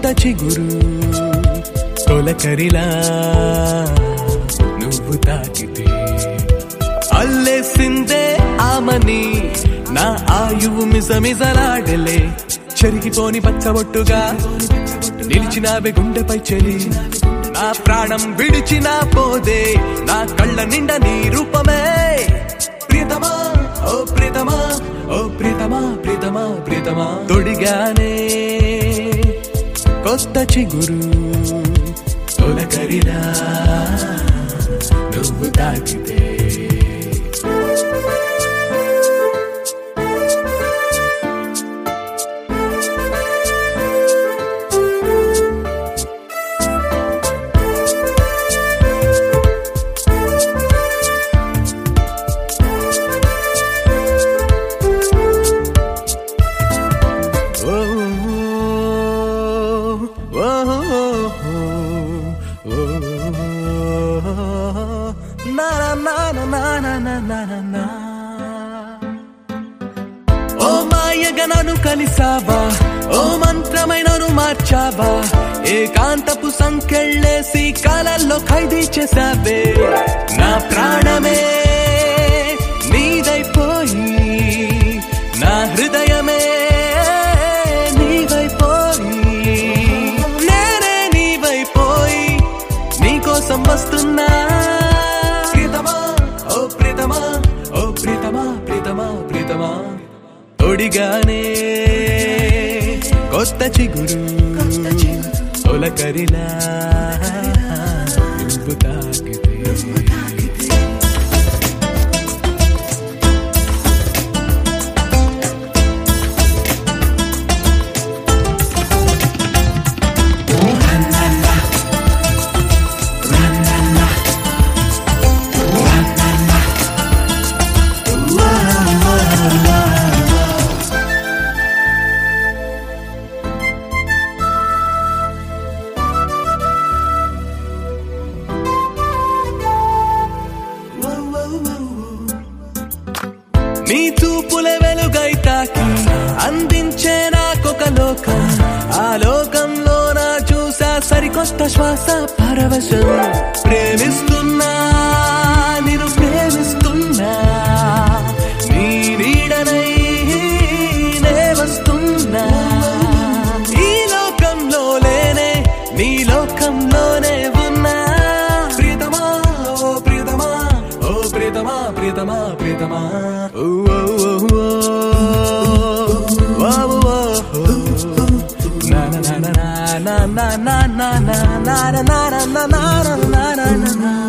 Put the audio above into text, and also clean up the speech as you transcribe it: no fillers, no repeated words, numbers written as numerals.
కొత్త చిగురు తొలకరిలా నువ్వు తాకితే అల్లేసిందే ఆమని నా ఆయువు మిజమిజలాడలే చెరిగిపోని పచ్చబొట్టుగా నిలిచినావే గుండెపై చెలి నా ప్రాణం విడిచినా పోదే నా కళ్ళ నిండా నీ రూపమే ప్రియతమా ఓ ప్రియతమా ఓ ప్రియతమా ప్రియతమా ప్రియతమా తొడిగానే కొత్త చిగురు తొలకరిలా నువ్వు తాకితే ఓ మాయగా నన్ను కలిసావా ఓ మంత్రమైనను మార్చావా ఏకాంతపు సంకెళ్ళేసి కాలల్లో ఖైదీ చేసావే నా ప్రాణమే నీదైపోయి నా హృదయమే నీవైపోయి నేనే నీవైపోయి నీకోసం వస్తున్నా తొడిగానే కొత్త చిగురు తొలకరిలా నువ్వు తాకితే నీ చూపుల వెలుగై తాకి అందించే నాకొక లోకం ఆ లోకంలో నా చూసా సరికొత్త శ్వాస పరవశం ప్రేమిస్తున్నా నిన్ను ప్రేమిస్తున్నా నీ నీడనై నే వస్తున్నా ఈ లోకంలో లేనే నీ లోకంలోనే ఉన్నా ప్రియతమా ఓ ప్రియతమా ఓ ప్రియతమా ప్రియతమా ప్రియతమా na na na na na na na na na na na na na na